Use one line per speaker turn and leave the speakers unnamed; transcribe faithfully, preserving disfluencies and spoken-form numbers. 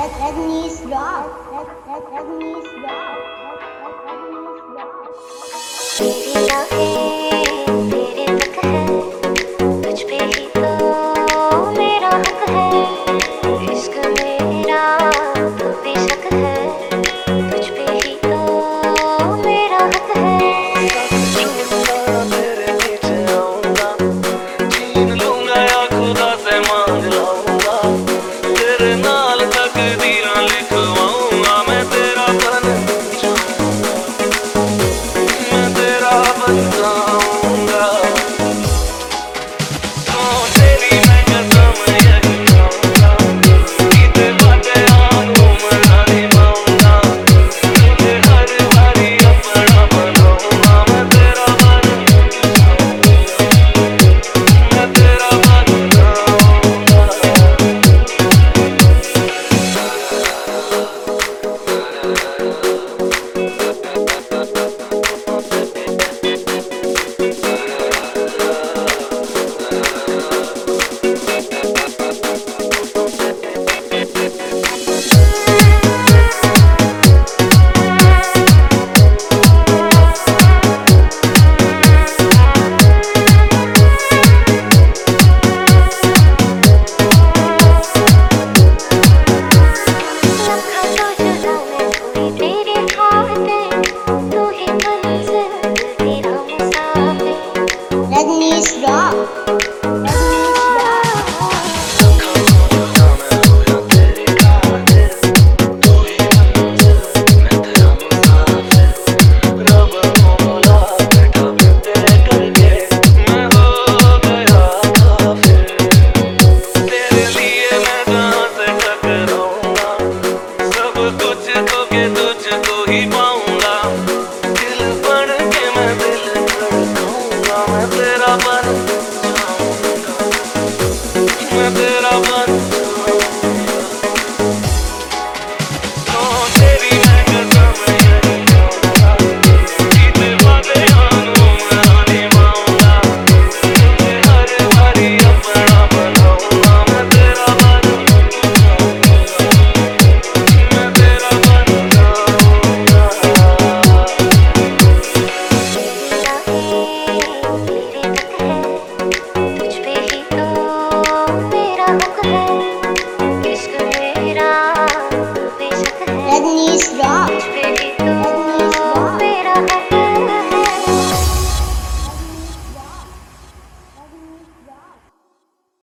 Rajnish Rock. Rajnish Rock. Rajnish Rock.
तेरी आँखें तेरे तक है, तुझ पे ही तो मेरा हक है। इश्क मेरा तो बेशक है, तुझ पे ही तो मेरा हक है।
छूऊंगा तेरे नीचे आऊंगा, छीन लूंगा या खुदा से मांग लाऊंगा, तेरे नाल तकदीरां लिखवाऊंगा। मैं तेरा बन जाऊंगा, मैं तेरा बन जाऊंगा। तो तेरी मैं कसम यही खाऊंगा, कीते बातें आंखों मना निभाऊंगा, तुझे हर बारी अपना बनाऊंगा। मैं तेरा बन जाऊंगा, मैं तेरा बन जाऊंगा।
लम्हा जो जुदाई हुई तेरी खातिर, तू ही मंजिल तेरा मुसाफिर।
Rajnish Rock. Rajnish Rock.
लम्हा जो जुदा मैं हुआ तेरी खातिर, तू ही मंजिल मैं तेरा मुसाफिर। रब मौला बैठा मैं तेरे करके, मैं हो गया काफिर। तेरे लिए मैं कहाँ से टकराऊंगा, सब कुछ खो के तुझको ही पाऊंगा। दिल बन के मैं दिल धड़काऊंगा, मैं तेरा बन जाऊंगा, मैं तेरा बन